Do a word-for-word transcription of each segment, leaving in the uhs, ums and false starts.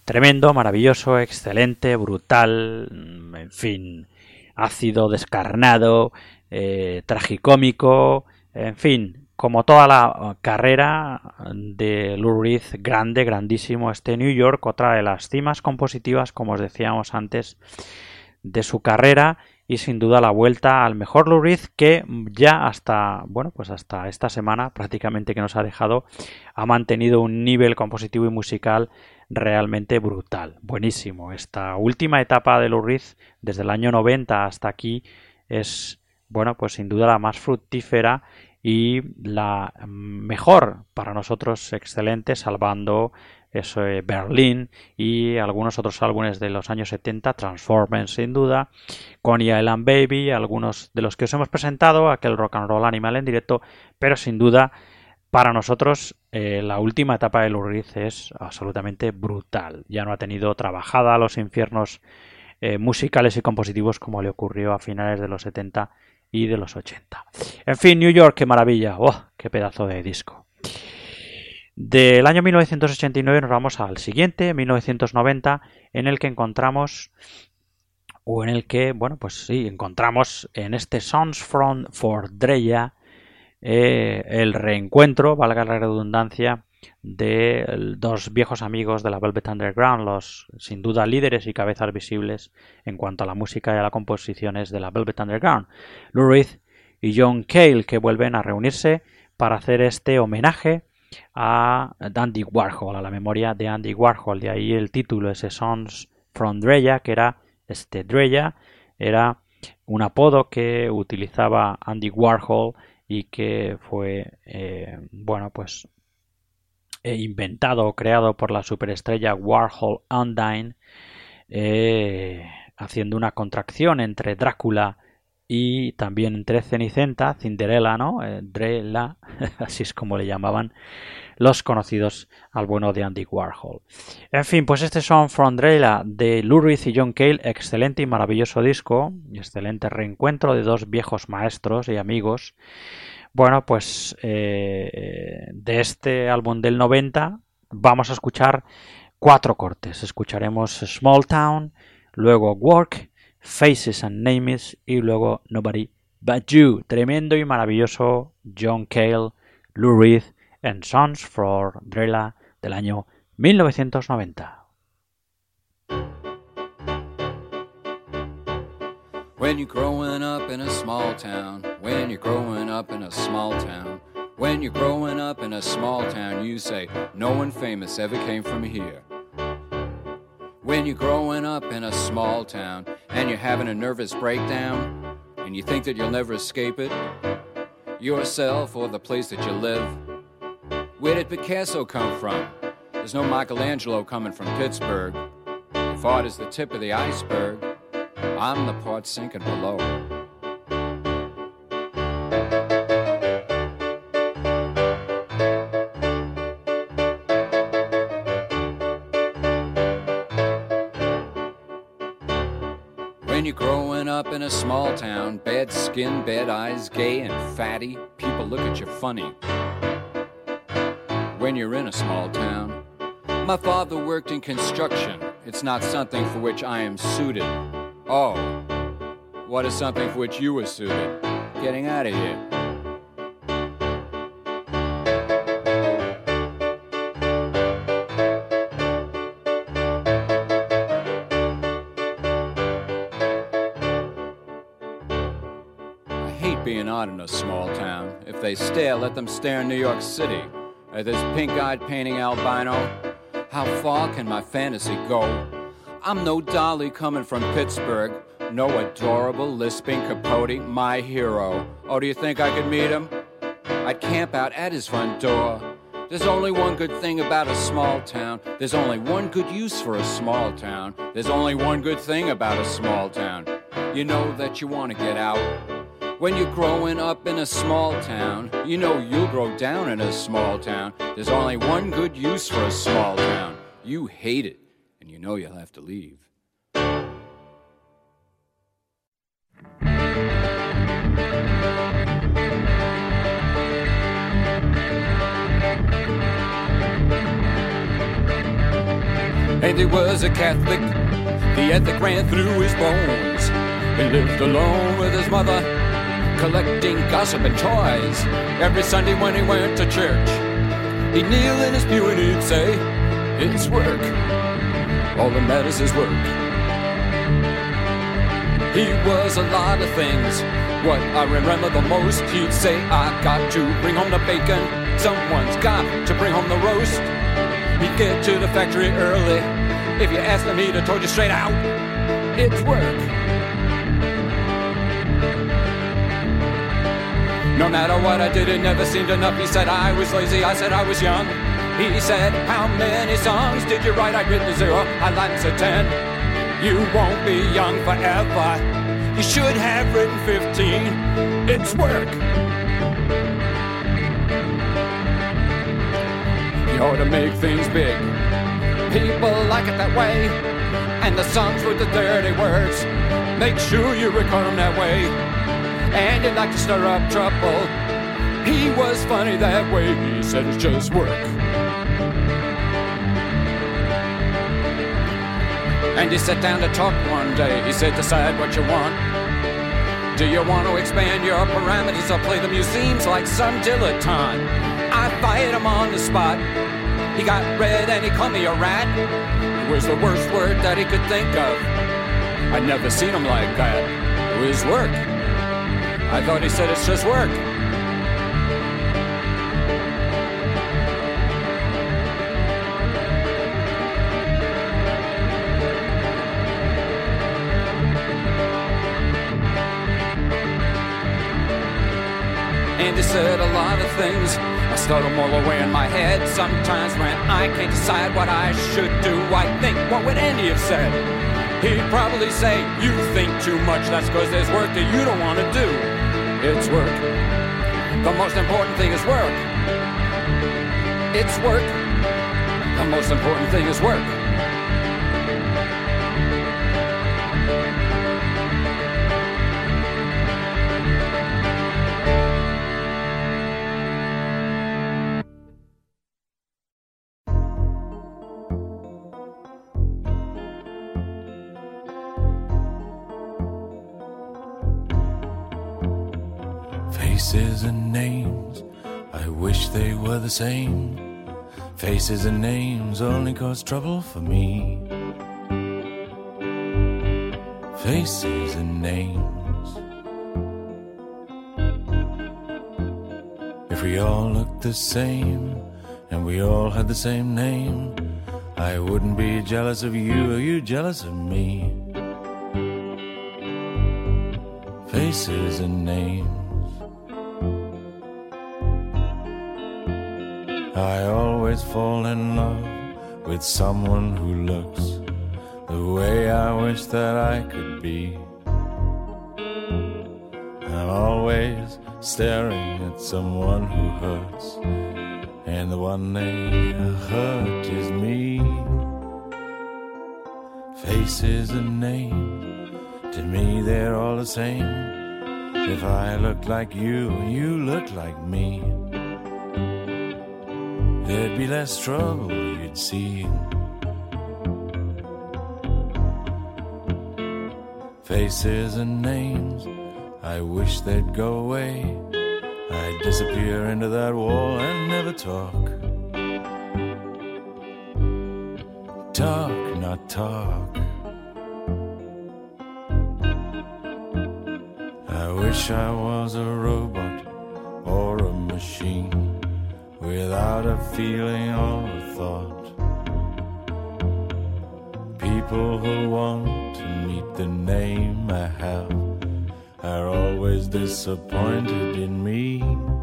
Tremendo, maravilloso, excelente, brutal, en fin, ácido, descarnado, eh, tragicómico, en fin, como toda la carrera de Lou Reed, grande, grandísimo este New York, otra de las cimas compositivas, como os decíamos antes, de su carrera, y sin duda la vuelta al mejor Lou Reed, que ya hasta, bueno, pues hasta esta semana prácticamente que nos ha dejado, ha mantenido un nivel compositivo y musical realmente brutal, buenísimo. Esta última etapa de Lou Reed, desde el año noventa hasta aquí, es, bueno, pues sin duda la más fructífera y la mejor para nosotros, excelente, salvando eso, Berlín y algunos otros álbumes de los años setenta, Transformers sin duda, Coney Island Baby, algunos de los que os hemos presentado, aquel Rock and Roll Animal en directo, pero sin duda para nosotros eh, la última etapa de Lou Reed es absolutamente brutal. Ya no ha tenido otra bajada a los infiernos eh, musicales y compositivos como le ocurrió a finales de los setenta y de los ochenta. En fin, New York, qué maravilla, ¡oh, qué pedazo de disco! Del año mil novecientos ochenta y nueve nos vamos al siguiente, mil novecientos noventa, en el que encontramos, o en el que, bueno, pues sí, encontramos en este Songs from Fordreya eh, el reencuentro, valga la redundancia, de dos viejos amigos de la Velvet Underground, los sin duda líderes y cabezas visibles en cuanto a la música y a las composiciones de la Velvet Underground, Lou Reed y John Cale, que vuelven a reunirse para hacer este homenaje a Andy Warhol, a la memoria de Andy Warhol. De ahí el título, ese Songs from Dreya, que era este Dreya, era un apodo que utilizaba Andy Warhol y que fue eh, bueno pues eh, inventado o creado por la superestrella Warhol Undine, eh, haciendo una contracción entre Drácula y también entre Cenicienta, Cinderella, ¿no? Eh, Drella, así es como le llamaban los conocidos al bueno de Andy Warhol. En fin, pues este Song from Drella de Lou Reed y John Cale, excelente y maravilloso disco, excelente reencuentro de dos viejos maestros y amigos. Bueno, pues eh, de este álbum del noventa vamos a escuchar cuatro cortes. Escucharemos Small Town, luego Work, Faces and Names y luego Nobody But You. Tremendo y maravilloso John Cale, Lou Reed and Songs for Drella del año mil novecientos noventa. When you're growing up in a small town, when you're growing up in a small town, when you're growing up in a small town, you say, no one famous ever came from here. When you're growing up in a small town and you're having a nervous breakdown and you think that you'll never escape it, yourself or the place that you live. Where did Picasso come from? There's no Michelangelo coming from Pittsburgh. If art is the tip of the iceberg, I'm the part sinking below. When you're growing up in a small town, bad skin, bad eyes, gay and fatty, people look at you funny. When you're in a small town, my father worked in construction. It's not something for which I am suited. Oh, what is something for which you were suited? Getting out of here. I hate being odd in a small town. If they stare, let them stare in New York City. At this pink-eyed painting albino, how far can my fantasy go? I'm no dolly coming from Pittsburgh, no adorable lisping Capote, my hero. Oh, do you think I could meet him? I'd camp out at his front door. There's only one good thing about a small town. There's only one good use for a small town. There's only one good thing about a small town. You know that you want to get out. When you're growing up in a small town, you know you'll grow down in a small town. There's only one good use for a small town. You hate it. And you know you'll have to leave. And he was a Catholic, the ethic ran through his bones. He lived alone with his mother, collecting gossip and toys. Every Sunday when he went to church, he'd kneel in his pew and he'd say, it's work, all that matters is work. He was a lot of things. What I remember the most, he'd say, I got to bring home the bacon, someone's got to bring home the roast. He'd get to the factory early. If you asked him, he'd have told you straight out, it's work. No matter what I did, it never seemed enough. He said I was lazy, I said I was young. He said, how many songs did you write? I'd written zero, I lied and said ten. You won't be young forever. You should have written fifteen. It's work. You ought to make things big. People like it that way. And the songs with the dirty words, make sure you record them that way. And he'd like to stir up trouble. He was funny that way. He said it's just work. And he sat down to talk one day. He said, decide what you want. Do you want to expand your parameters or play the museums like some dilettante? I fired him on the spot. He got red and he called me a rat. It was the worst word that he could think of. I'd never seen him like that. It was work. I thought he said it's just work. And he said a lot of things. I start them all away in my head. Sometimes when I can't decide what I should do, I think, what would Andy have said? He'd probably say, you think too much, that's because there's work that you don't want to do. It's work. The most important thing is work. It's work. The most important thing is work. Faces and names, I wish they were the same. Faces and names only cause trouble for me. Faces and names. If we all looked the same and we all had the same name, I wouldn't be jealous of you or you jealous of me. Faces and names. I always fall in love with someone who looks the way I wish that I could be. I'm always staring at someone who hurts, and the one they hurt is me. Faces and names, to me they're all the same. If I look like you, you look like me, there'd be less trouble, you'd see. Faces and names, I wish they'd go away. I'd disappear into that wall and never talk. Talk, not talk. I wish I was a robot or a machine, without a feeling or a thought. People who want to meet the name I have are always disappointed in me.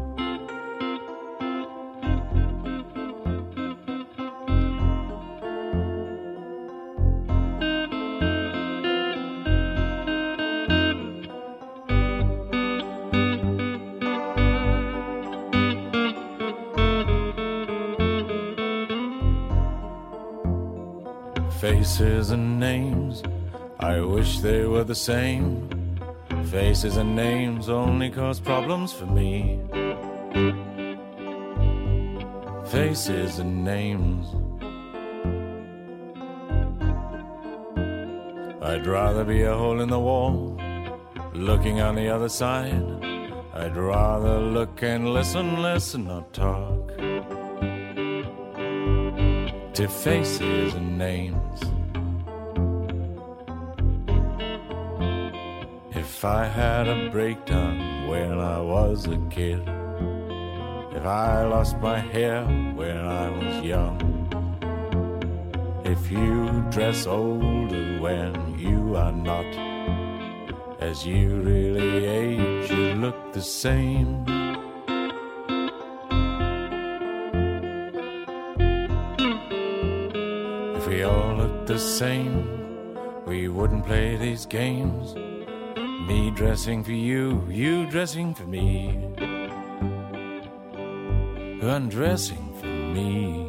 Faces and names, I wish they were the same. Faces and names only cause problems for me. Faces and names. I'd rather be a hole in the wall, looking on the other side. I'd rather look and listen, listen, not talk to faces and names. If I had a breakdown when I was a kid, if I lost my hair when I was young, if you dress older when you are not, as you really age, you look the same. If we all looked the same, we wouldn't play these games. Me dressing for you, you dressing for me, undressing for me.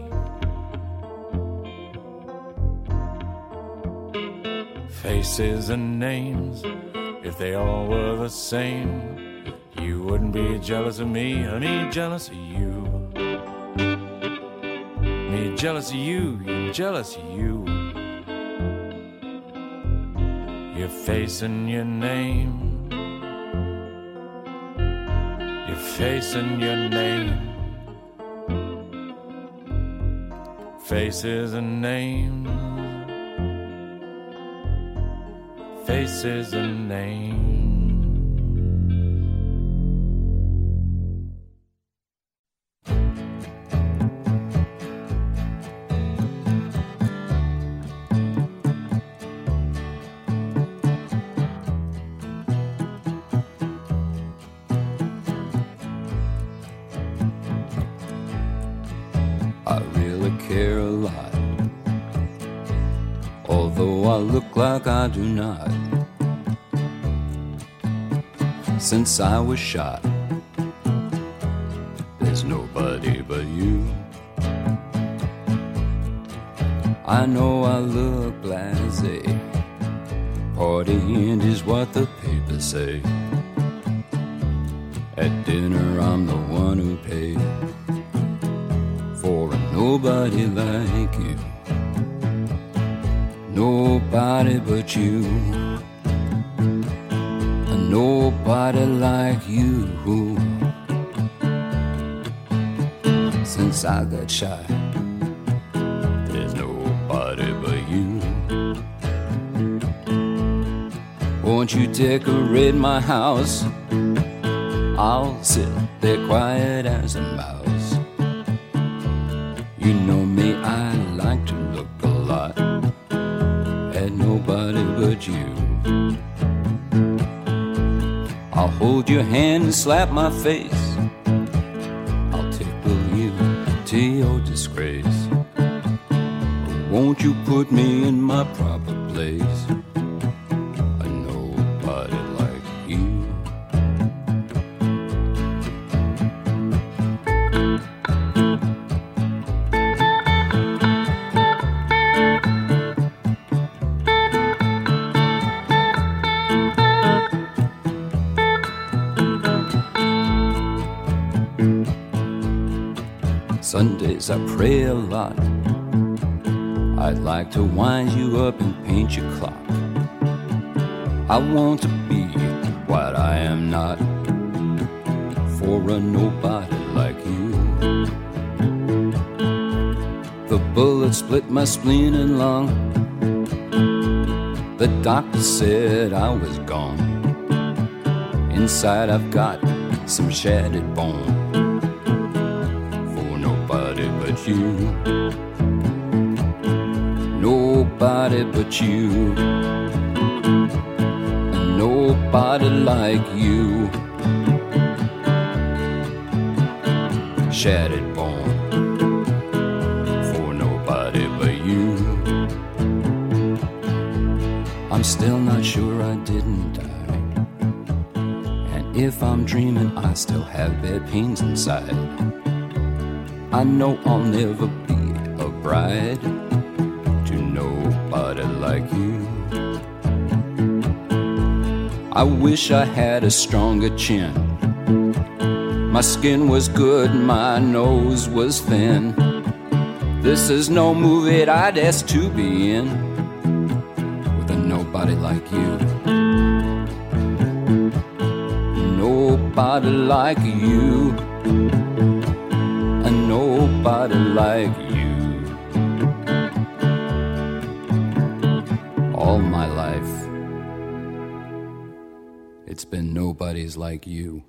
Faces and names, if they all were the same, you wouldn't be jealous of me, or me jealous of you. Me jealous of you, you jealous of you. Your face and your name, your face and your name, faces and names, faces and names. I really care a lot, although I look like I do not. Since I was shot, there's nobody but you. I know I look blasé, partying is what the papers say. At dinner I'm the one who paid for a nobody like you. Nobody but you. A nobody like you. Since I got shot, there's nobody but you. Won't you decorate my house? I'll sit there quiet as a mouse. You know me, I like to look a lot at nobody but you. I'll hold your hand and slap my face. I'll tickle you to your disgrace. Won't you put me in my proper place? A nobody like you. Sundays I pray a lot. I'd like to wind you up and paint your clock. I want to be what I am not, for a nobody like you. The bullet split my spleen and lung. The doctor said I was gone. Inside I've got some shattered bone, for nobody but you. Nobody but you. Nobody like you. Shattered bone, for nobody but you. I'm still not sure I didn't die, and if I'm dreaming I still have bad pains inside. I know I'll never be a bride to nobody like you. I wish I had a stronger chin. My skin was good, my nose was thin. This is no movie I'd ask to be in, with a nobody like you. Nobody like you. And nobody like you. All my life, it's been nobody's like you.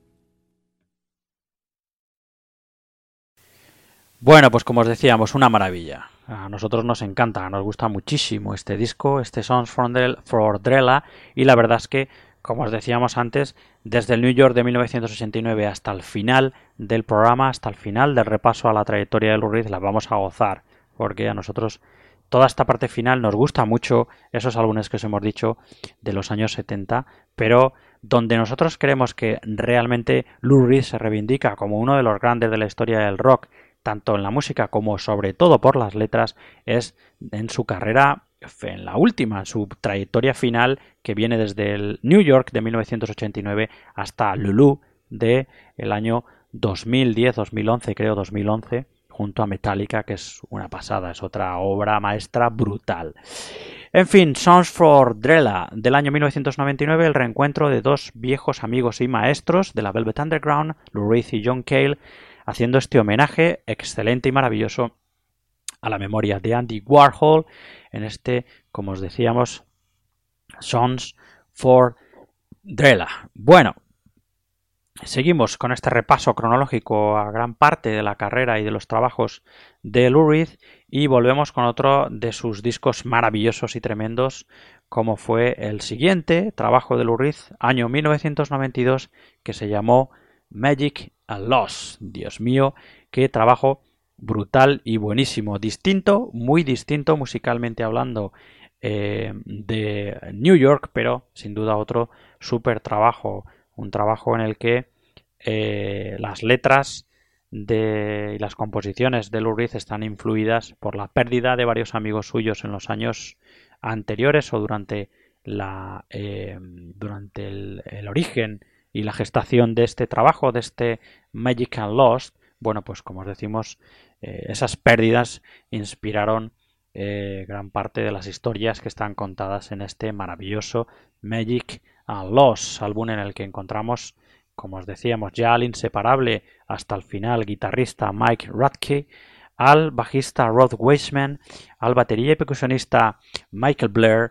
Bueno, pues como os decíamos, una maravilla. A nosotros nos encanta, nos gusta muchísimo este disco, este Songs for Drella, y la verdad es que, como os decíamos antes, desde el New York de mil novecientos ochenta y nueve hasta el final del programa, hasta el final del repaso a la trayectoria de Lou Reed, la vamos a gozar, porque a nosotros toda esta parte final nos gusta mucho, esos álbumes que os hemos dicho de los años setenta, pero donde nosotros creemos que realmente Lou Reed se reivindica como uno de los grandes de la historia del rock, tanto en la música como sobre todo por las letras, es en su carrera, en la última, en su trayectoria final, que viene desde el New York de mil novecientos ochenta y nueve hasta Lulu de el año dos mil diez, dos mil once, creo dos mil once, junto a Metallica, que es una pasada, es otra obra maestra brutal. En fin, Songs for Drella del año mil novecientos noventa y nueve, el reencuentro de dos viejos amigos y maestros de la Velvet Underground, Lou Reed y John Cale, haciendo este homenaje excelente y maravilloso a la memoria de Andy Warhol en este, como os decíamos, Songs for Drella. Bueno, seguimos con este repaso cronológico a gran parte de la carrera y de los trabajos de Lou Reed y volvemos con otro de sus discos maravillosos y tremendos, como fue el siguiente trabajo de Lou Reed, año mil novecientos noventa y dos, que se llamó Magic and Loss. Dios mío, qué trabajo brutal y buenísimo, distinto, muy distinto musicalmente hablando eh, de New York, pero sin duda otro súper trabajo, un trabajo en el que eh, las letras de, y las composiciones de Lou Reed están influidas por la pérdida de varios amigos suyos en los años anteriores o durante la eh, durante el, el origen y la gestación de este trabajo, de este Magic and Lost. Bueno, pues como os decimos, eh, esas pérdidas inspiraron eh, gran parte de las historias que están contadas en este maravilloso Magic and Lost, álbum en el que encontramos, como os decíamos, ya al inseparable hasta el final guitarrista Mike Radke, al bajista Rod Weisman, al batería y percusionista Michael Blair,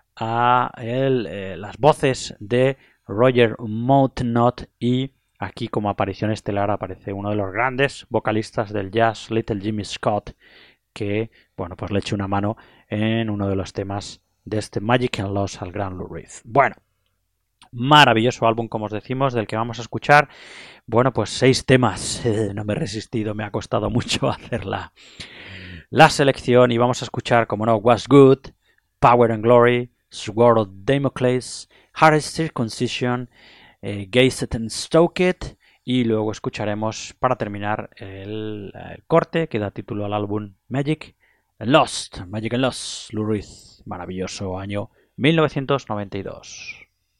a el, eh, las voces de Roger Mountnott y aquí como aparición estelar aparece uno de los grandes vocalistas del jazz, Little Jimmy Scott, que bueno, pues le eche una mano en uno de los temas de este Magic and Loss al gran Lou Reed. Bueno, maravilloso álbum, como os decimos, del que vamos a escuchar, bueno, pues seis temas. Eh, no me he resistido, me ha costado mucho hacer la, la selección y vamos a escuchar, como no, Was Good, Power and Glory, Sword of Damocles, Hardest Circumcision, eh, Gazed and Stoked, y luego escucharemos para terminar el, el corte que da título al álbum Magic and Lost, Magic and Lost, Lou Reed, maravilloso año mil novecientos noventa y dos.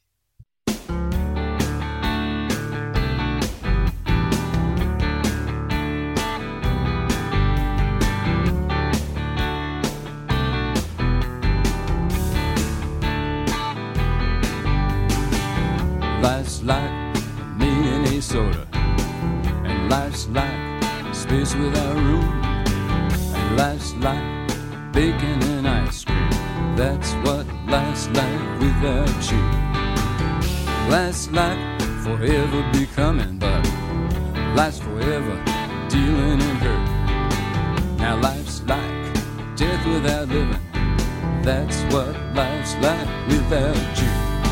Life's like Minnesota, and life's like space without room, and life's like bacon and ice cream. That's what life's like without you. Life's like forever becoming, but life's forever dealing in hurt. Now life's like death without living. That's what life's like without you.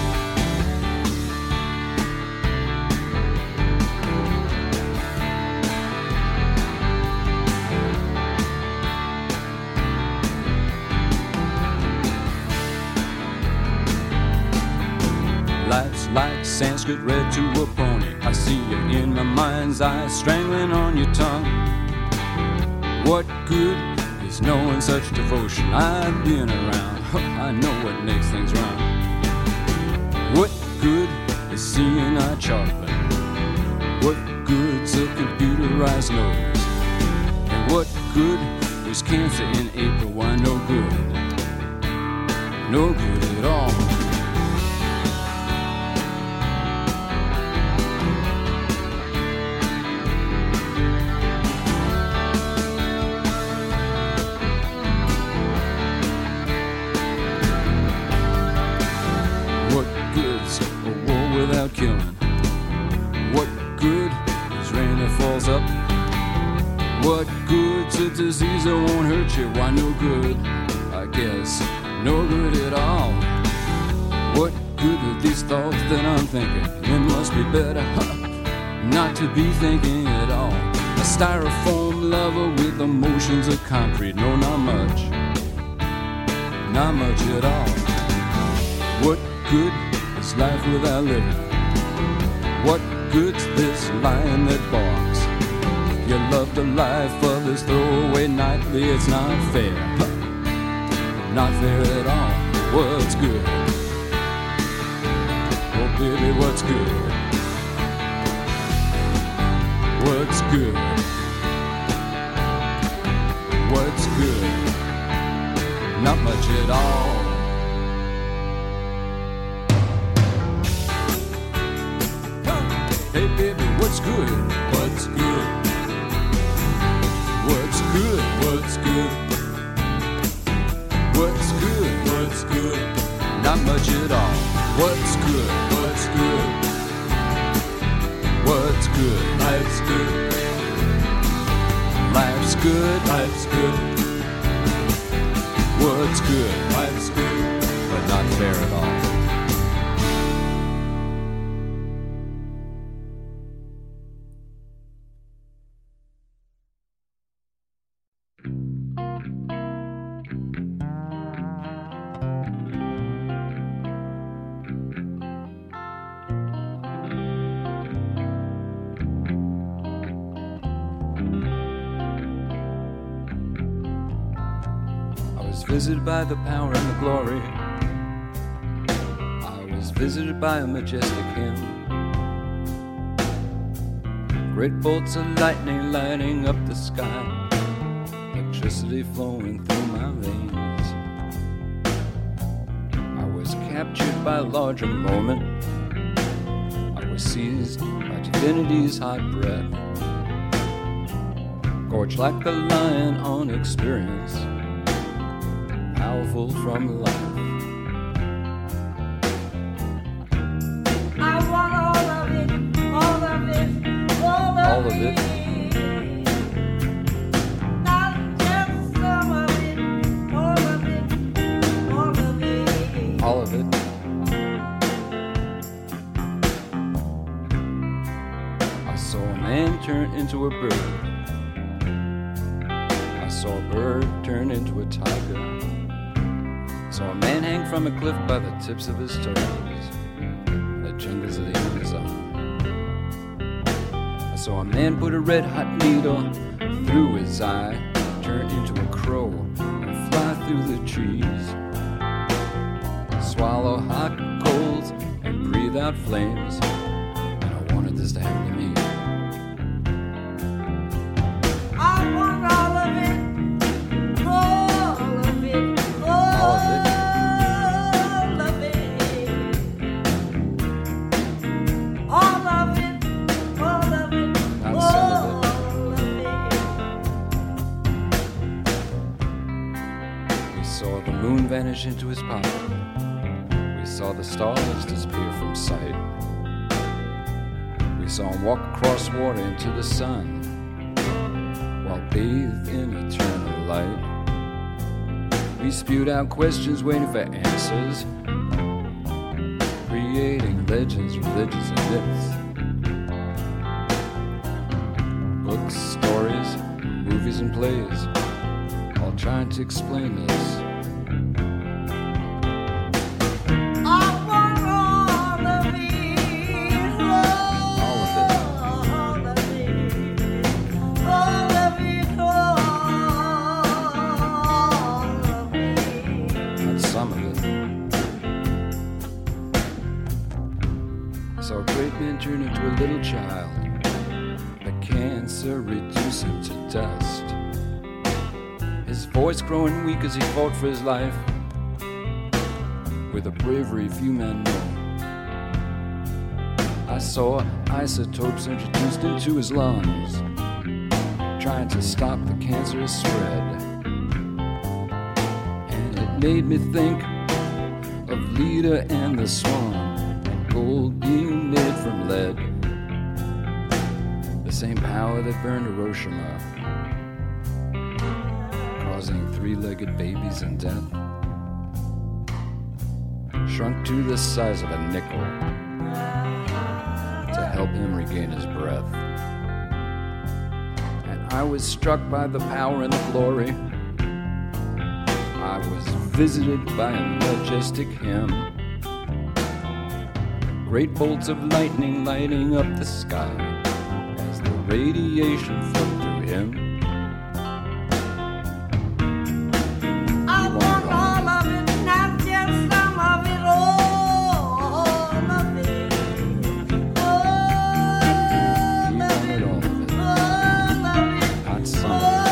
Life's like Sanskrit read to a pony. I see you in my mind's eye, strangling on your tongue. What good is knowing such devotion? I've been around, I know what makes things wrong. What good is seeing eye chocolate? What good's a computerized nose? And what good is cancer in April? Why, no good. no good at all. What good's a war without killing? What good is rain that falls up? What good's a disease that won't hurt you? Why no good, I guess, no good at all. What good are these thoughts that I'm thinking? It must be better huh, not to be thinking at all. A styrofoam lover with emotions of concrete. No, not much, not much at all. What good is life without living? What good's this lion that barks? You love the life others throw away nightly. It's not fair, not fair at all. What's good? Oh baby, what's good? What's good? What's good? Not much at all. Hey baby, what's good? What's good? What's good? What's good? What's good? What's good? Not much at all. What's good? What's good? What's good? Life's good. Life's good. Life's good. What's good? Life's good, but not fair at all. Visited by the power and the glory. I was visited by a majestic hymn. Great bolts of lightning lighting up the sky, electricity flowing through my veins. I was captured by a larger moment. I was seized by divinity's hot breath, gorged like a lion on experience, powerful from life. I want all of it, all of it, all of, all of it. Not just some of it, all of it, all of it. All of it. I saw a man turn into a bird. I saw a bird turn into a tiger. Saw a man hang from a cliff by the tips of his toes, the jungles of the Amazon. I saw a man put a red hot needle through his eye, turn into a crow and fly through the trees, swallow hot coals and breathe out flames. And I wanted this to happen to me. I want all of it, all of it, all All of it. All of it, all of it, Not all some of of it. We saw the moon vanish into his pocket. We saw the stars disappear from sight. We saw him walk across water into the sun while bathed in eternal light. We spewed out questions waiting for answers, creating legends, religions, and myths. Books, stories, movies, and plays, all trying to explain this. I want all of it, All of it. all of it, all of it, all of it. Not some of it. I saw a great man turn into a little child, but cancer reduced him to dust. His voice growing weak as he fought for his life. with a bravery few men know. I saw isotopes introduced into his lungs, trying to stop the cancerous spread. And it made me think of Leda and the Swan, and gold being made from lead. The same power that burned Hiroshima, causing three-legged babies and death, shrunk to the size of a nickel to help him regain his breath. And I was struck by the power and the glory. I was visited by a majestic hymn, great bolts of lightning lighting up the sky as the radiation flowed through him. I want all of it, not just some of it, all of it. All He of wanted it, all of it, all of it, not some. all of it.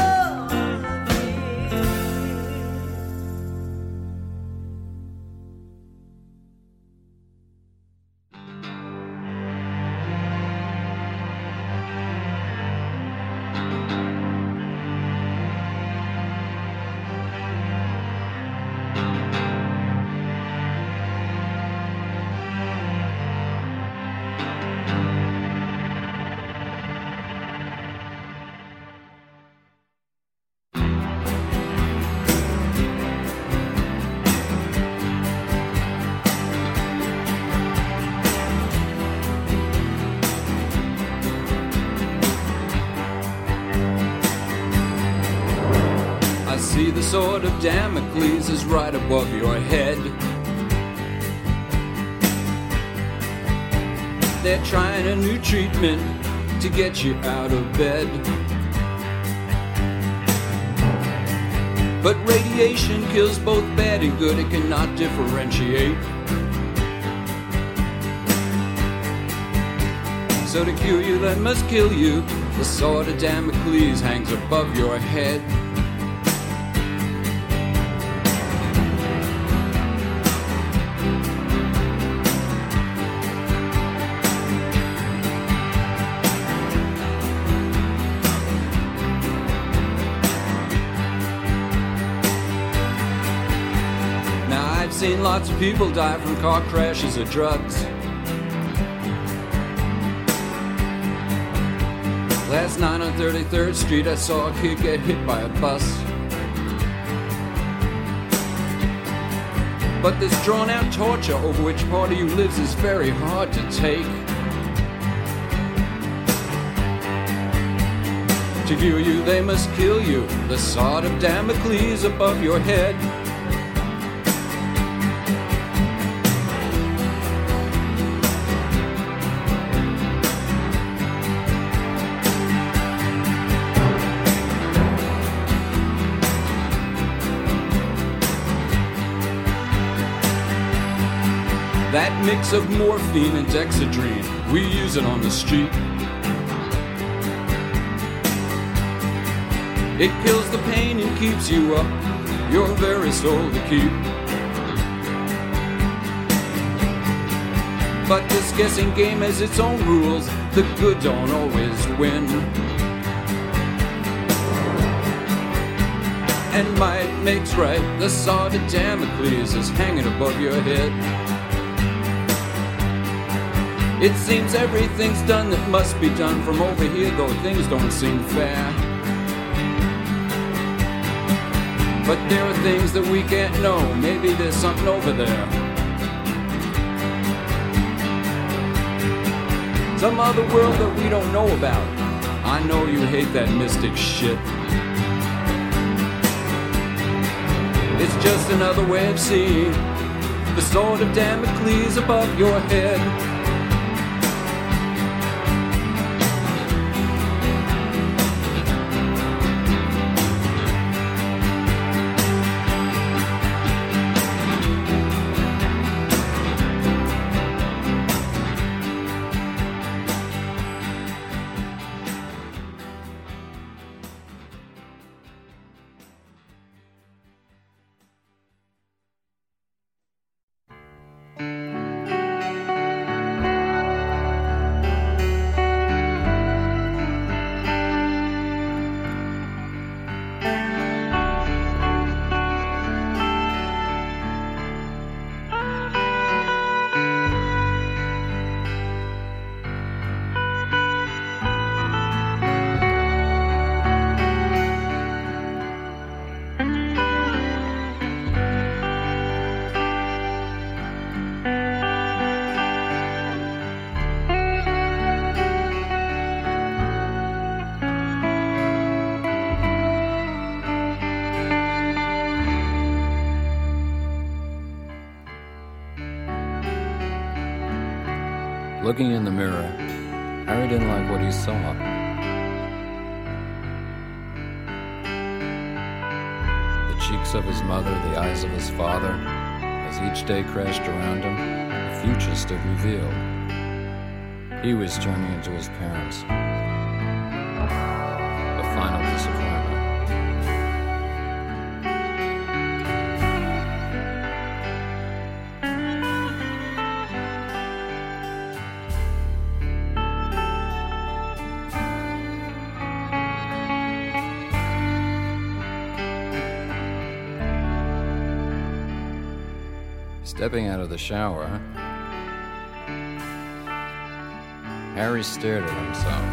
I see the sword of Damocles is right above your head. They're trying a new treatment to get you out of bed. But radiation kills both bad and good, it cannot differentiate. So to cure you, that must kill you. The sword of Damocles hangs above your head. I've seen lots of people die from car crashes or drugs. Last night on thirty-third Street, I saw a kid get hit by a bus. But this drawn-out torture over which part of you lives is very hard to take. To cure you, they must kill you. The sword of Damocles above your head. That mix of morphine and dexedrine, we use it on the street. It kills the pain and keeps you up, your very soul to keep. But this guessing game has its own rules, the good don't always win. And might makes right, the sword of Damocles is hanging above your head. It seems everything's done that must be done from over here, though things don't seem fair. But there are things that we can't know, maybe there's something over there. Some other world that we don't know about. I know you hate that mystic shit. It's just another way of seeing the sword of Damocles above your head. Looking in the mirror, Harry didn't like what he saw. The cheeks of his mother, the eyes of his father, as each day crashed around him, the future stood revealed. He was turning into his parents. The final disappointment. Stepping out of the shower, Harry stared at himself.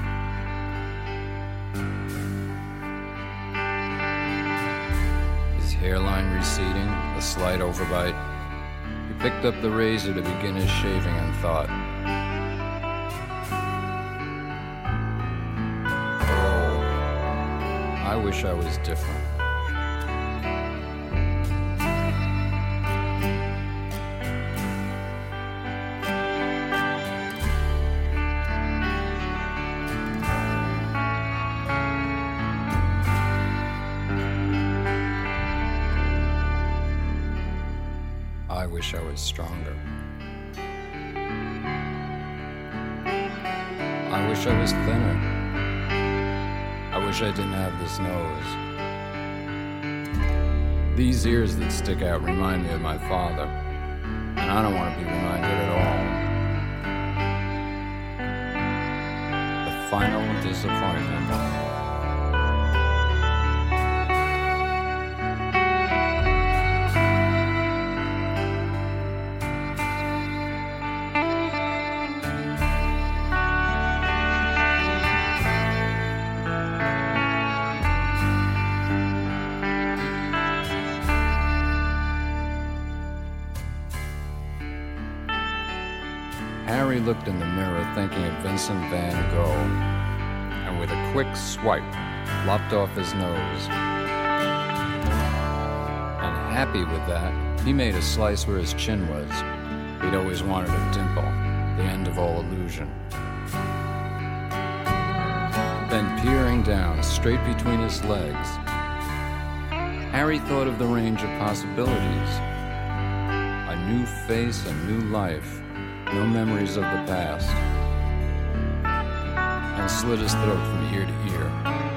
His hairline receding, a slight overbite. He picked up the razor to begin his shaving and thought, oh, I wish I was different. I wish I was stronger. I wish I was thinner. I wish I didn't have this nose. These ears that stick out remind me of my father, and I don't want to be reminded at all. The final disappointment. Harry looked in the mirror thinking of Vincent van Gogh, and with a quick swipe, lopped off his nose. And happy with that, he made a slice where his chin was. He'd always wanted a dimple, the end of all illusion. Then peering down, straight between his legs, Harry thought of the range of possibilities. A new face, a new life. No memories of the past, and slit his throat from ear to ear.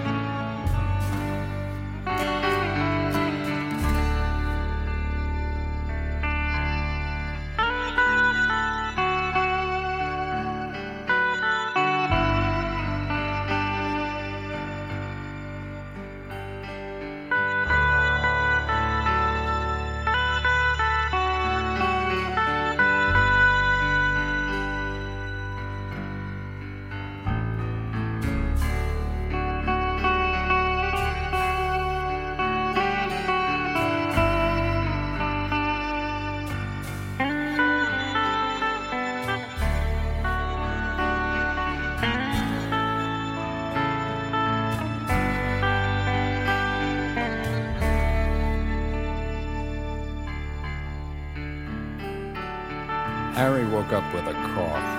Harry woke up with a cough.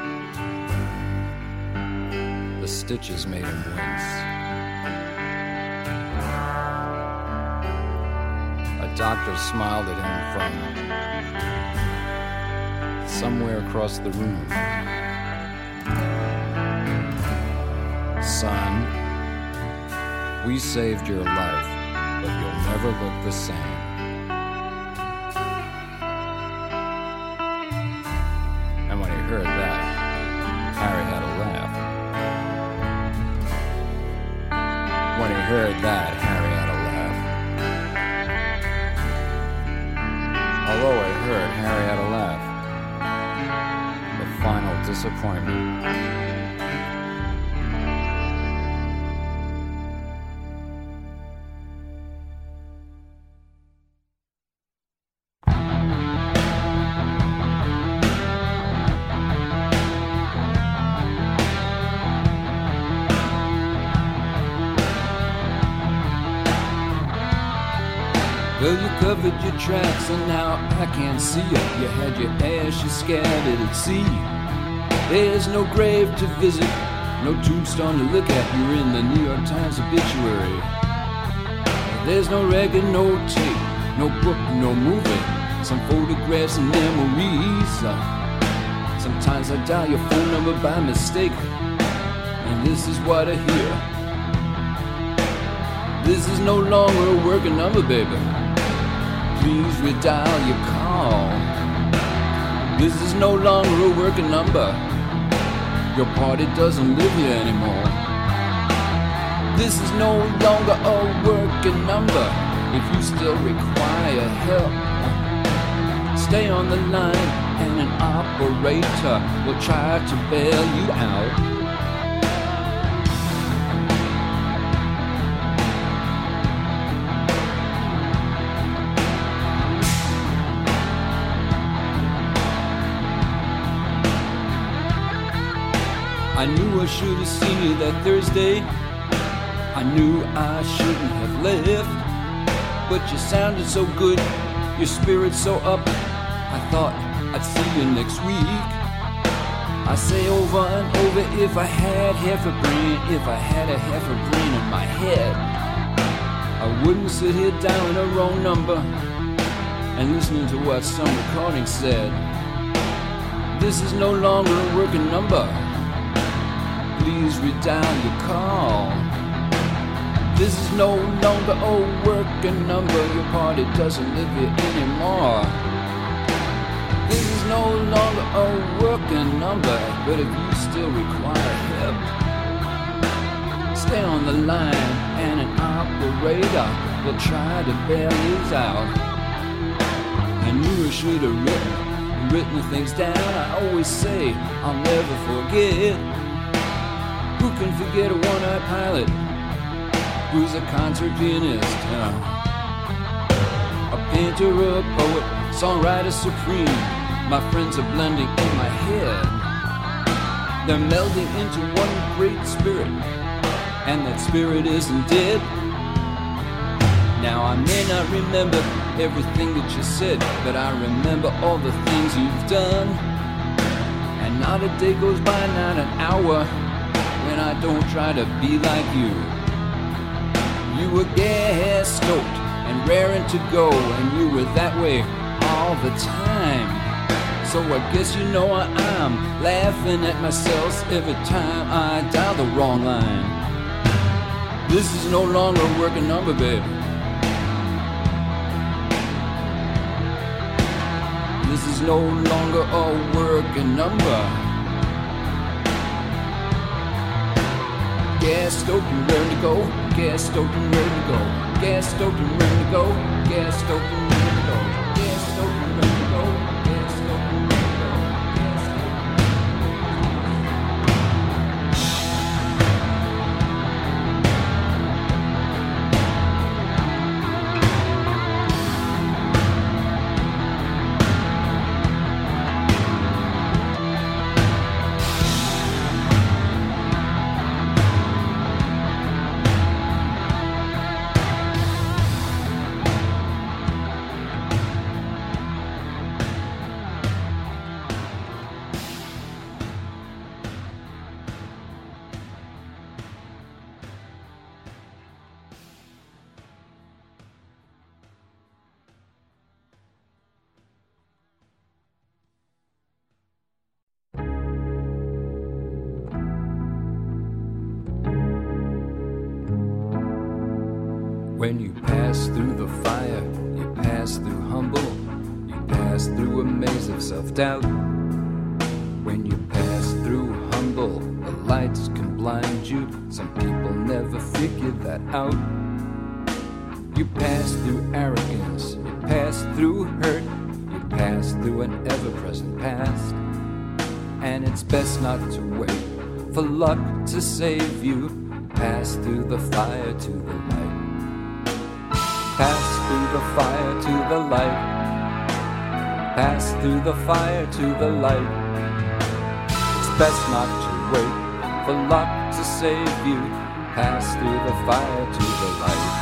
The stitches made him wince. A doctor smiled at him from somewhere across the room. Son, we saved your life, but you'll never look the same. And when he heard that, Harry had a laugh. When he heard that, Harry had a laugh. Although I heard Harry had a laugh. The final disappointment. Well, you covered your tracks and now I can't see you. You had your ashes scattered at sea. There's no grave to visit, no tombstone to look at. You're in the New York Times obituary. There's no record, no tape, no book, no movie. Some photographs and memories. Uh, sometimes I dial your phone number by mistake, and this is what I hear. This is no longer a working number, baby. Please redial your call. This is no longer a working number. Your party doesn't live here anymore. This is no longer a working number. If you still require help, stay on the line and an operator will try to bail you out. I knew I should have seen you that Thursday. I knew I shouldn't have left, but you sounded so good, your spirit's so up, I thought I'd see you next week. I say over and over, if I had half a brain, if I had a half a brain in my head, I wouldn't sit here dialing a wrong number and listening to what some recording said. This is no longer a working number. Please redial your call. This is no longer a working number. Your party doesn't live here anymore. This is no longer a working number. But if you still require help, stay on the line and an operator will try to bail you out. I knew I should have written, written things down. I always say I'll never forget. Who can forget a one-eyed pilot who's a concert pianist? Uh, a painter, a poet, songwriter supreme. My friends are blending in my head. They're melding into one great spirit, and that spirit isn't dead. Now I may not remember everything that you said, but I remember all the things you've done. And not a day goes by, not an hour, when I don't try to be like you. You were gas stoked and raring to go, and you were that way all the time. So I guess you know I am laughing at myself every time I dial the wrong line. This is no longer a working number, baby. This is no longer a working number. Gas stoked and ready to go. Gas stoked and ready to go. Gas stoked and ready to go. Gas stoked and ready to go. Gas stoked and ready to go. Gas stoked and ready to go. Gas stoked. When you pass through the fire, you pass through humble, you pass through a maze of self-doubt. When you pass through humble, the lights can blind you. Some people never figure that out. You pass through arrogance, you pass through hurt, you pass through an ever-present past. And it's best not to wait for luck to save you. Pass through the fire to the light. Pass through the fire to the light. Pass through the fire to the light. It's best not to wait for luck to save you. Pass through the fire to the light.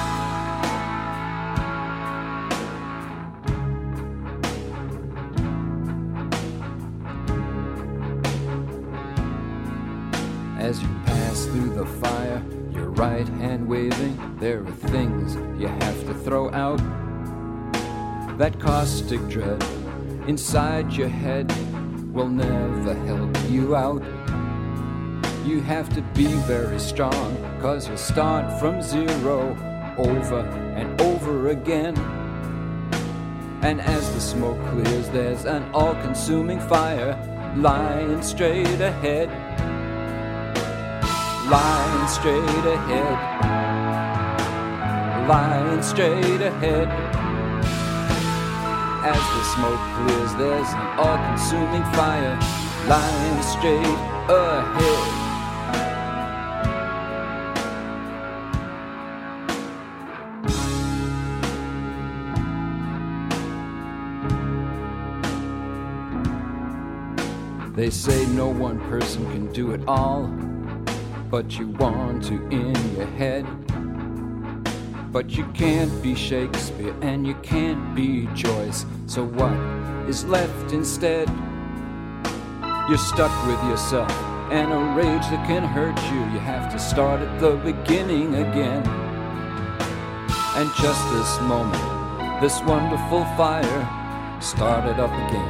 As you pass through the fire, your right hand waving, there are things you have to throw out. That caustic dread inside your head will never help you out. You have to be very strong, 'cause you'll start from zero over and over again. And as the smoke clears, there's an all-consuming fire lying straight ahead. Lying straight ahead. Lying straight ahead. As the smoke clears, there's an all-consuming fire lying straight ahead. They say no one person can do it all, but you want to in your head. But you can't be Shakespeare and you can't be Joyce, so what is left instead? You're stuck with yourself and a rage that can hurt you. You have to start at the beginning again. And just this moment, this wonderful fire started up again.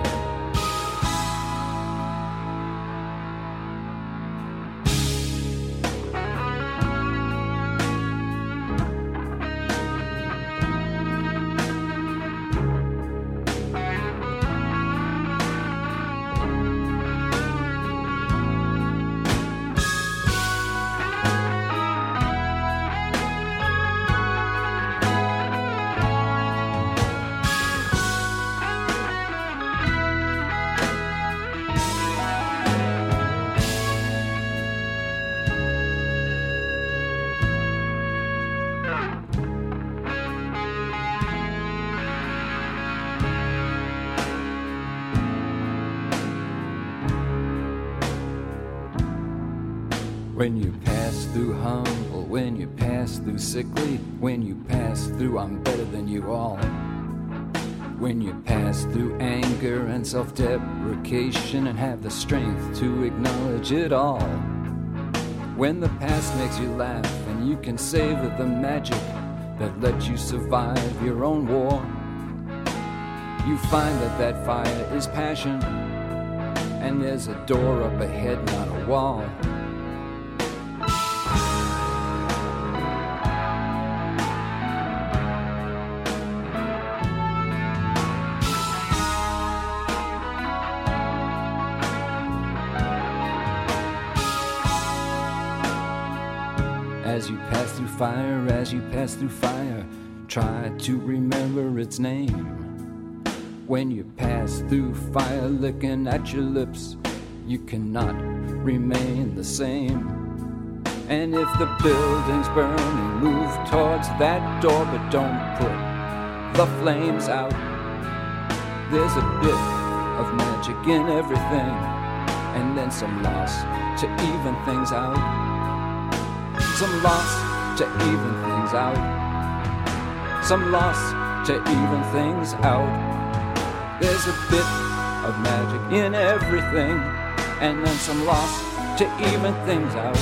When you pass through humble, when you pass through sickly, when you pass through I'm better than you all. When you pass through anger and self-deprecation and have the strength to acknowledge it all. When the past makes you laugh and you can savor the magic that let you survive your own war. You find that that fire is passion, and there's a door up ahead, not a wall. As you pass through fire, as you pass through fire, try to remember its name. When you pass through fire, licking at your lips, you cannot remain the same. And if the building's burning, move towards that door, but don't put the flames out. There's a bit of magic in everything, and then some loss to even things out. Some loss to even things out. Some loss to even things out. There's a bit of magic in everything, and then some loss to even things out.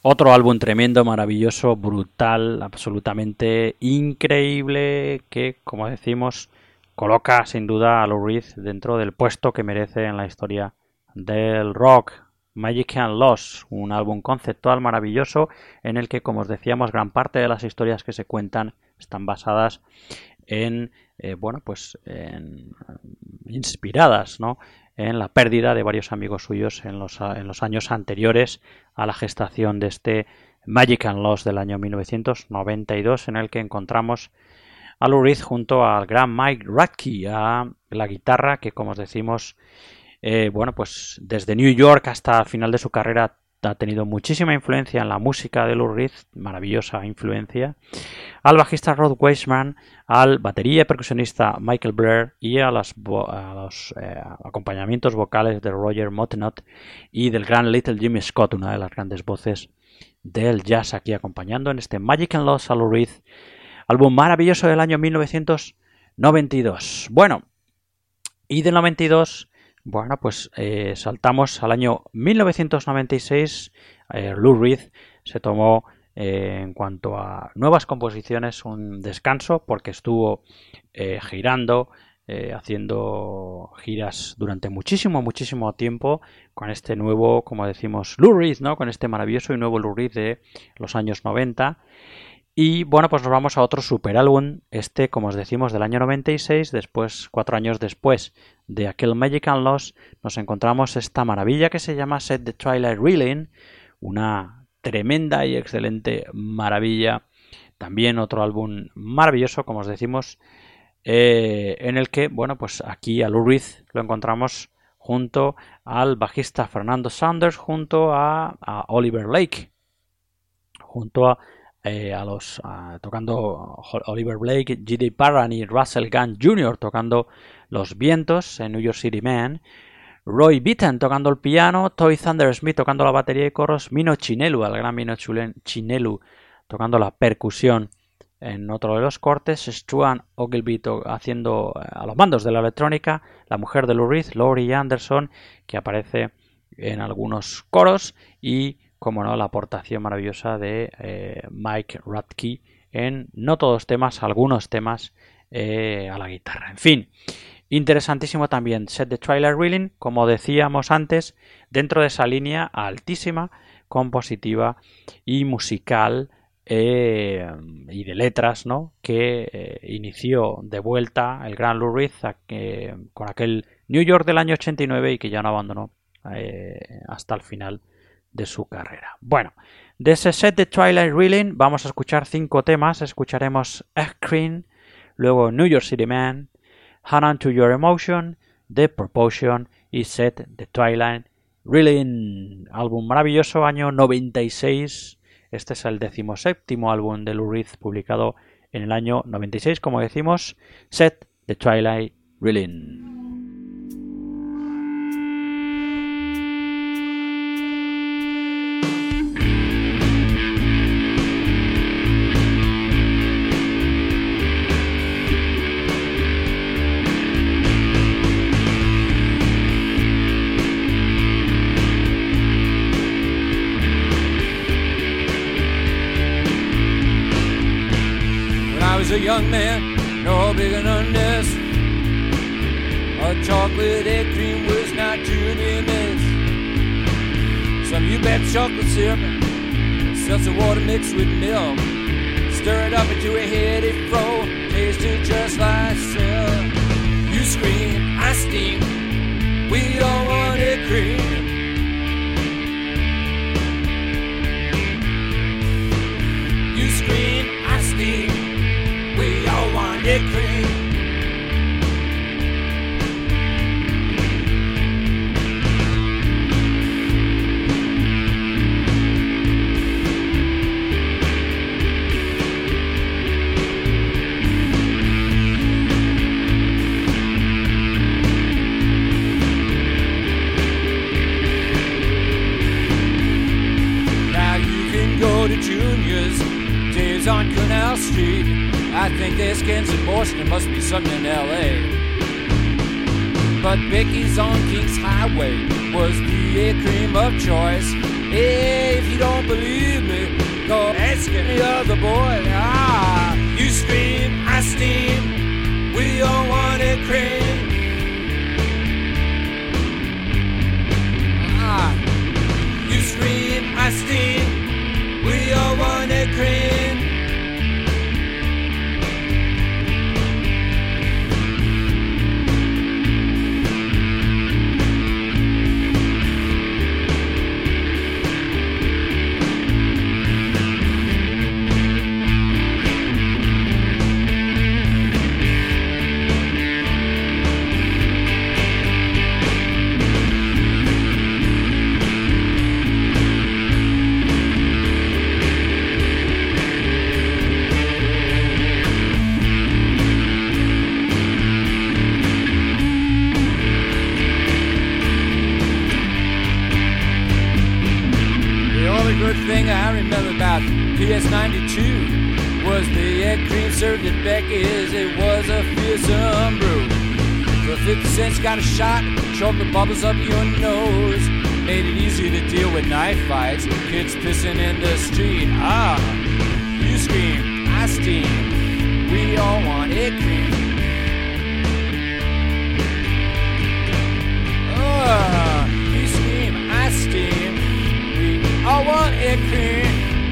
Otro álbum tremendo, maravilloso, brutal, absolutamente increíble, que, como decimos, coloca sin duda a Lou Reed dentro del puesto que merece en la historia del rock. Magic and Lost, un álbum conceptual maravilloso en el que, como os decíamos, gran parte de las historias que se cuentan están basadas en, eh, bueno, pues en, inspiradas, ¿no?, en la pérdida de varios amigos suyos en los, en los años anteriores a la gestación de este Magic and Lost del año mil novecientos noventa y dos, en el que encontramos a Lou Reed junto al gran Mike Radke a la guitarra, que, como os decimos, eh, bueno, pues desde New York hasta el final de su carrera ha tenido muchísima influencia en la música de Lou Reed, maravillosa influencia, al bajista Rod Weisman, al batería y percusionista Michael Blair y a, las a los eh, acompañamientos vocales de Roger Mottenot y del gran Little Jimmy Scott, una de las grandes voces del jazz, aquí acompañando en este Magic and Lost a Lou Reed, álbum maravilloso del año mil novecientos noventa y dos. Bueno, y del noventa y dos... Bueno, pues eh, saltamos al año mil novecientos noventa y seis. Eh, Lou Reed se tomó, eh, en cuanto a nuevas composiciones, un descanso porque estuvo eh, girando, eh, haciendo giras durante muchísimo, muchísimo tiempo con este nuevo, como decimos, Lou Reed, ¿no?, con este maravilloso y nuevo Lou Reed de los años noventa. Y bueno, pues nos vamos a otro super álbum, este, como os decimos, del año noventa y seis. Después, cuatro años después de aquel Magic and Lost, nos encontramos esta maravilla que se llama Set the Twilight Reeling, una tremenda y excelente maravilla. También otro álbum maravilloso, como os decimos, eh, en el que, bueno, pues aquí a Lou Reed lo encontramos junto al bajista Fernando Saunders, junto a, a Oliver Blake, junto a Eh, a los uh, tocando Oliver Blake, G D Parran y Russell Gunn junior tocando los vientos en New York City Man, Roy Bittan tocando el piano, Toy Thunder Smith tocando la batería y coros, Mino Chinelu, el gran Mino Chinelu tocando la percusión en otro de los cortes, Stuart Ogilvie haciendo uh, a los mandos de la electrónica, la mujer de Lou Reed, Laurie Anderson, que aparece en algunos coros, y como no, la aportación maravillosa de eh, Mike Radke en no todos temas, algunos temas eh, a la guitarra. En fin, interesantísimo también Set the Twilight Reeling, como decíamos antes, dentro de esa línea altísima, compositiva y musical eh, y de letras, ¿no?, que eh, inició de vuelta el gran Lou Reed eh, con aquel New York del año ochenta y nueve y que ya no abandonó eh, hasta el final de su carrera. Bueno, de ese Set the Twilight Reeling vamos a escuchar cinco temas. Escucharemos Cream, luego New York City Man, Hang On To Your Emotion, The Proportion y Set the Twilight Reeling. Álbum maravilloso, año noventa y seis. Este es el decimoséptimo álbum de Lou Reed, publicado en el año noventa y seis, como decimos, Set the Twilight Reeling. A young man, no bigger than this. A chocolate egg cream was not to be missed. Some you bet chocolate syrup, seltzer water mixed with milk. Stir it up into a heady fro, tasted just like silk. You scream, I steam, we don't want egg cream. You scream, I steam, we all want egg cream. Now you can go to Junior's, Dave's on Canal Street. I think there's Kens in Boston, there must be something in L A. But Becky's on Kings Highway was the egg cream of choice. Hey, if you don't believe me, go ask any other boy. Ah, you scream, I steam, we all want it cream. Ah, you scream, I steam, we all want it cream. Thing I remember about P S ninety-two was the egg cream served at Becky's. It was a fearsome brew. For fifty cents, got a shot, chocolate bubbles up your nose. Made it easy to deal with knife fights, kids pissing in the street. Ah, you scream, I steam, we all want egg cream. Ah, you scream, I steam, I want egg cream.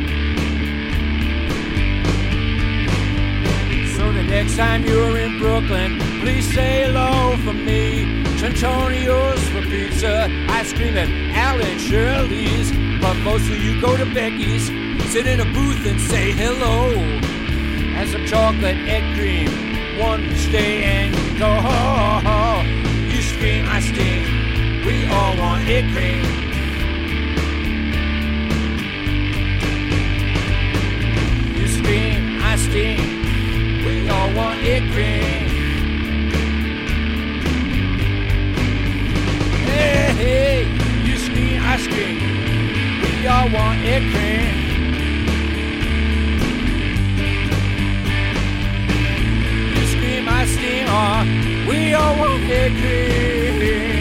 So the next time you're in Brooklyn, please say hello from me. Trentonio's for pizza, ice cream at Alan Shirley's. But mostly you go to Becky's, sit in a booth and say hello. And some chocolate egg cream, one stay and go. You scream, I steam, we all want egg cream. I steam, we all want egg cream. Hey, hey, you scream, I scream, we all want egg cream. You scream, I steam, oh, we all want egg cream.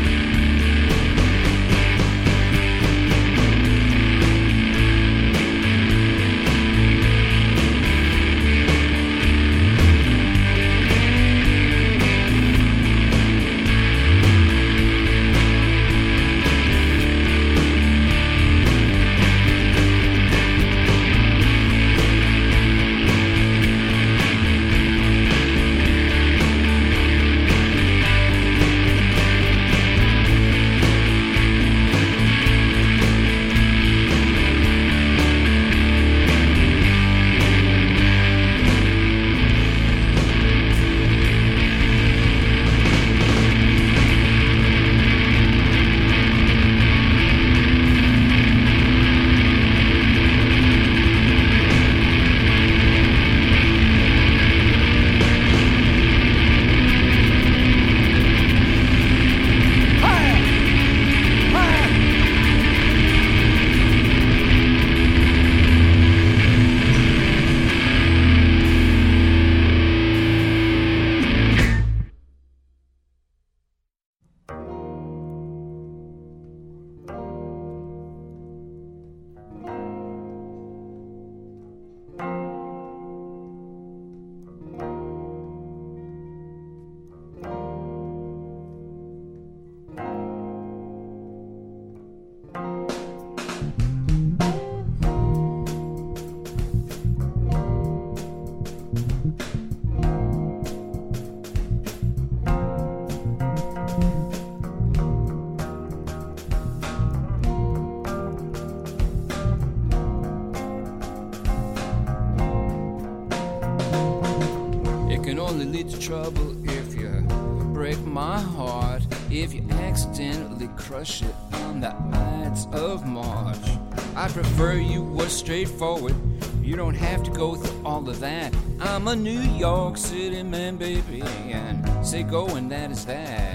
only lead to trouble if you break my heart, if you accidentally crush it on the Ides of March. I prefer you were straightforward. You don't have to go through all of that. I'm a New York City man, baby, and say go and that is that.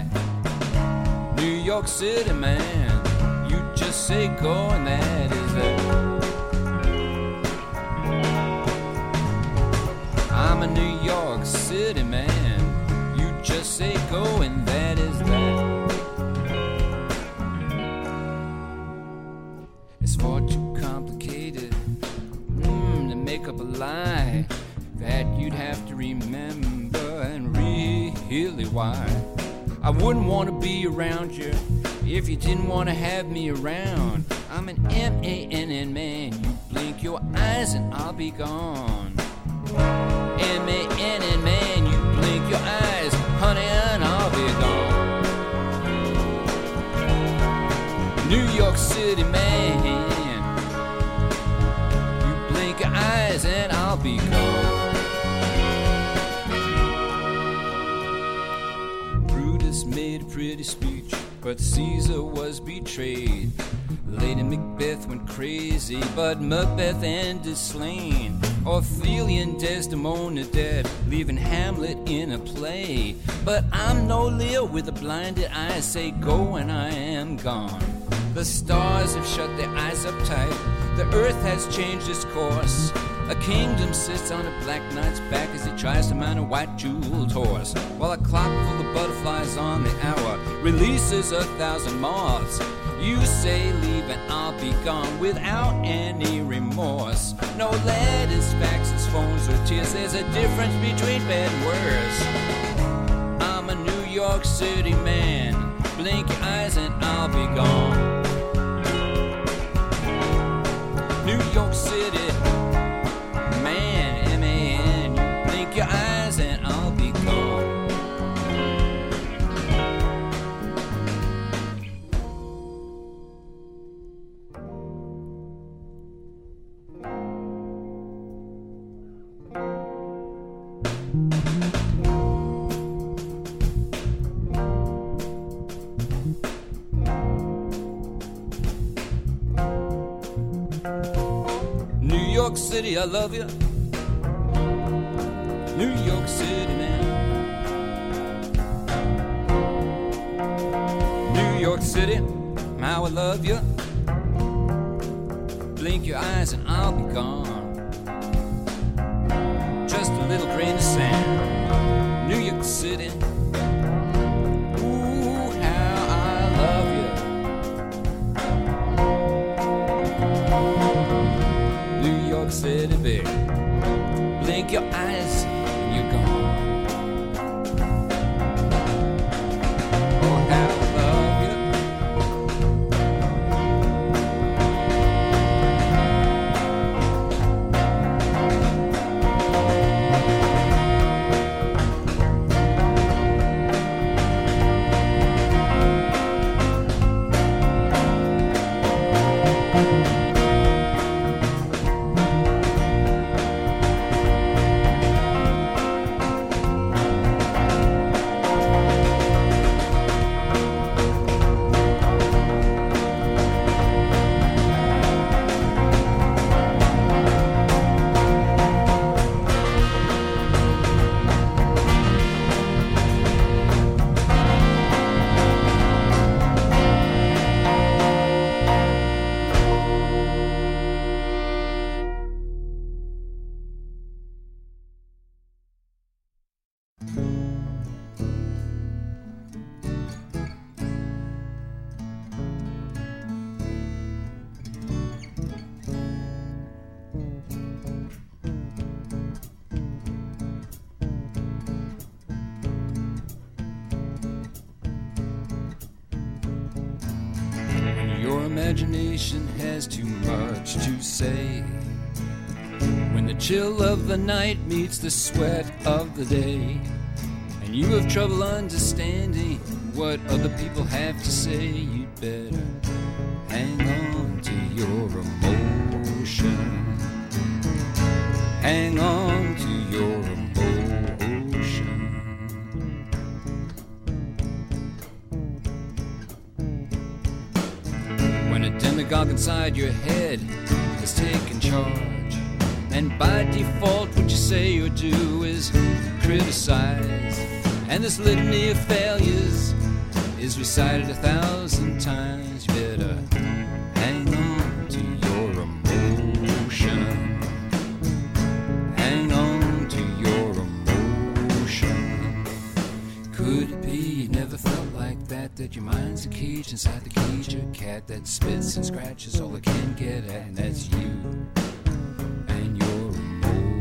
New York City man, you just say go and that is that. I'm a New York City man, you just say go and that is that. lie that you'd have to remember and really why. I wouldn't want to be around you if you didn't want to have me around. I'm an M A N N man. You blink your eyes and I'll be gone. M A N N man, you blink your eyes, honey, and I'll be gone. New York City man, you blink your eyes and I'll be gone. Brutus made a pretty speech, but Caesar was betrayed. Lady Macbeth went crazy, but Macbeth ended slain. Ophelia and Desdemona dead, leaving Hamlet in a play. But I'm no Lear with a blinded eye, say go and I am gone. The stars have shut their eyes up tight, the earth has changed its course. A kingdom sits on a black knight's back as he tries to mount a white jeweled horse, while a clock full of butterflies on the hour releases a thousand moths. You say leave and I'll be gone without any remorse. No letters, faxes, phones or tears, there's a difference between bad and worse. I'm a New York City man, blink your eyes and I'll be gone. New York City man, M A N, you blink your eyes and I'll be gone. New York City, I love you. New York City, man. New York City, how I love you. Blink your eyes and I'll be gone. Just a little grain of sand. New York City, ooh, how I love you. New York City, baby, blink your eyes and you're gone. Oh, how I love you. Imagination has too much to say. When the chill of the night meets the sweat of the day, and you have trouble understanding what other people have to say, you'd better hang on to your emotion. Hang on to your emotion. When a demagogue inside your head has taken charge, and by default what you say or do is criticize, and this litany of failures is recited a thousand times, you better hang on to your emotion. Hang on to your emotion. Could it be you never felt like that, that your mind's a cage inside the cage, a cat that spits and scratches all it can get at, and that's you and your emotion.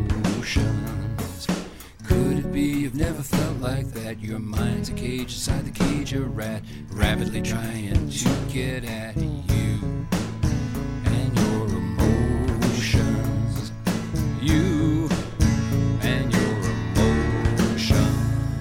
emotions. Could it be you've never felt like that? Your mind's a cage, inside the cage a rat, rapidly trying to get at you and your emotions. You and your emotions.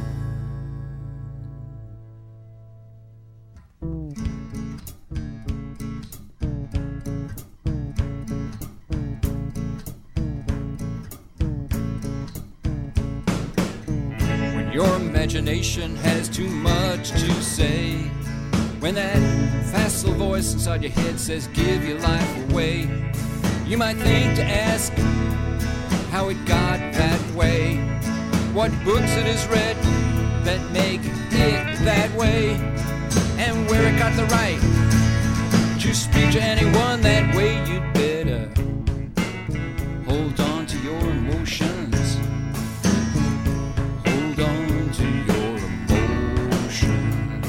When your imagination has too much to say, when that facile voice inside your head says give your life away, you might think to ask how it got that way, what books it has read that make it that way, and where it got the right to speak to anyone that way. You'd better hold on to your emotions. Hold on to your emotions.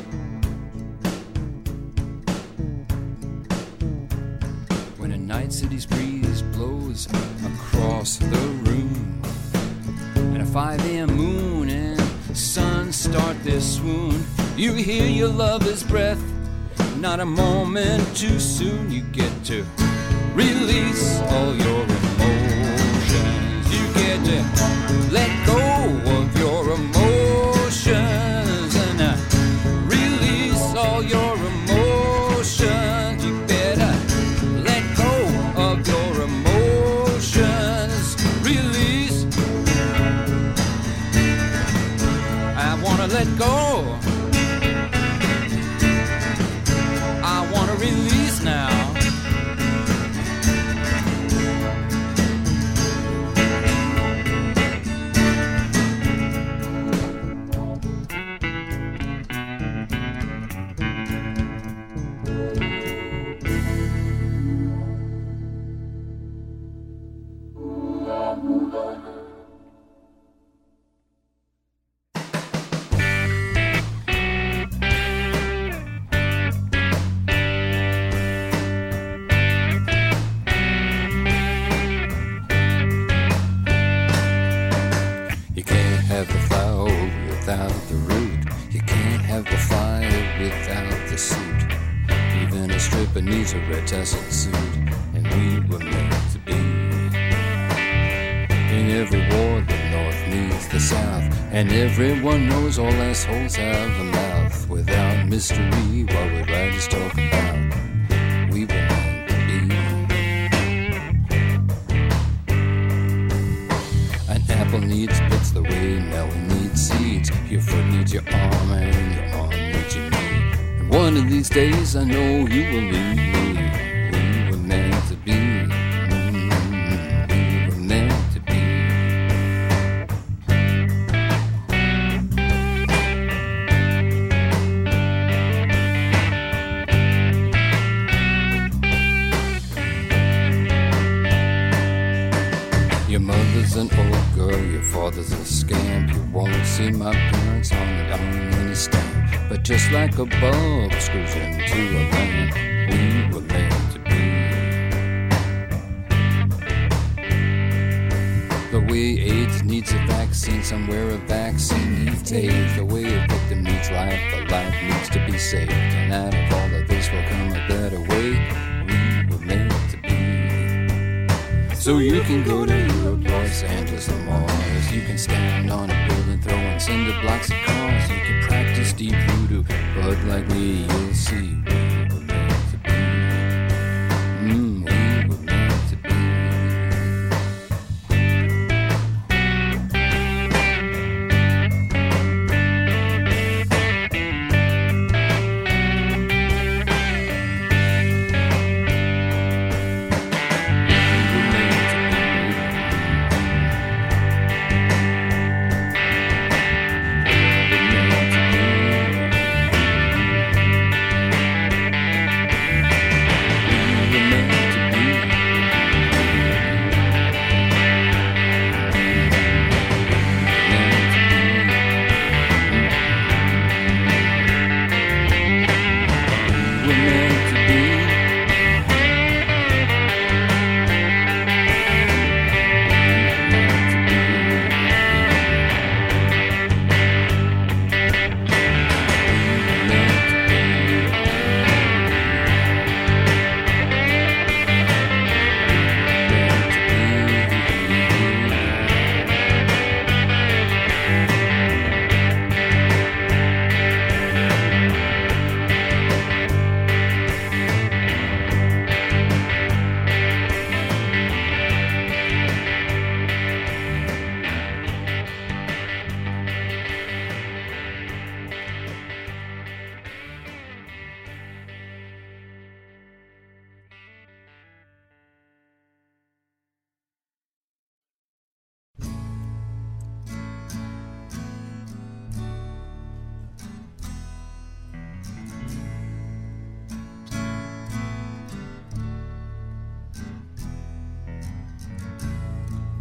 When a night city's breeze blows across the room, and a five a.m. moon and sun start their swoon, you hear your lover's breath, not a moment too soon. You get to release all your emotions. You get to let go of your emotions and uh, release all your emotions. You better let go of your emotions. Release. I wanna let go. I wanna release now. You can't have the flower without the root. You can't have the fire without the suit. Even a stripper needs a red tasseled suit, and we were meant to be. In every war, the North needs the South, and everyone knows all assholes have a mouth. Without mystery, what would writers talk about? We were meant to be. An apple needs bits the way melon needs seeds. Your foot needs your arm, and your arm needs your knee. And one of these days, I know you will need me. We were meant to be. Mm, we were meant to be. Your mother's an old girl, your father's a scamp. You won't see my parents on it on any stamp. But just like a bulb screws into a lamp, we were meant to be. The way AIDS needs a vaccine, somewhere a vaccine needs AIDS. The way a victim needs life, a life needs to be saved. And out of all of this will come a better way. We were meant to be. So you can go to Europe, Los Angeles, or Mars. You can stand on a building throwing cinder blocks at cars. You can practice deep voodoo, but like me, you'll see we were meant to be. Mm, we were meant to be.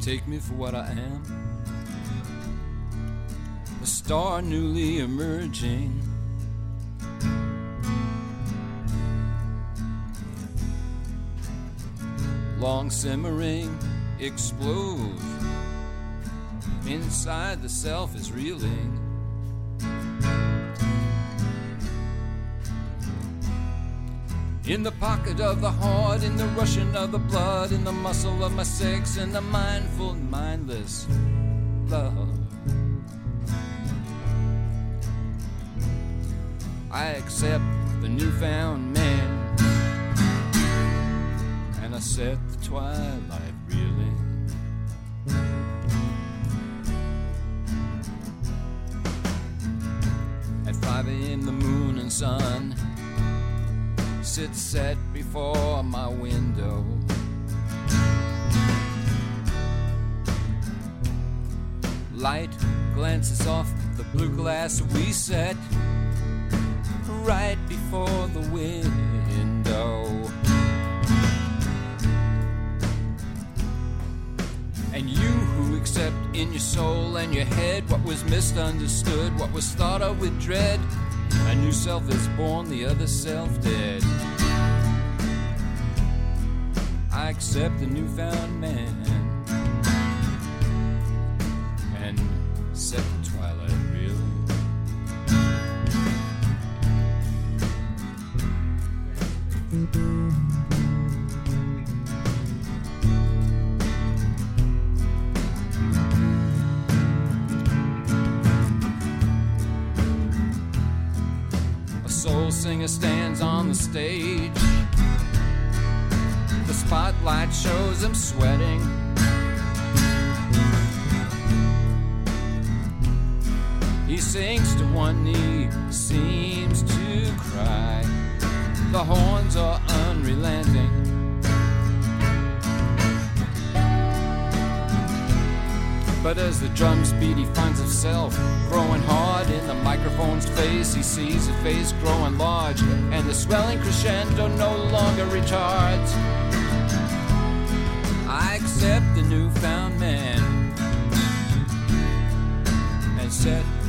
take me for what I am, a star newly emerging. Long simmering, explode. Inside the self is reeling. In the pocket of the heart, in the rushing of the blood, in the muscle of my sex, in the mindful, mindless love. I accept the newfound man, and I set the twilight reeling. At five a.m. the moon and sun sits set before my window. Light glances off the blue glass we set right before the window. And you who accept in your soul and your head what was misunderstood, what was thought of with dread, a new self is born, the other self dead. I accept the newfound man and set the twilight reeling. A soul singer stands on the stage. The spotlight shows him sweating. He sinks to one knee, seems to cry. The horns are unrelenting. But as the drums beat, he finds himself growing hard. In the microphone's face, he sees a face growing large, and the swelling crescendo no longer retards. I accept the newfound man and set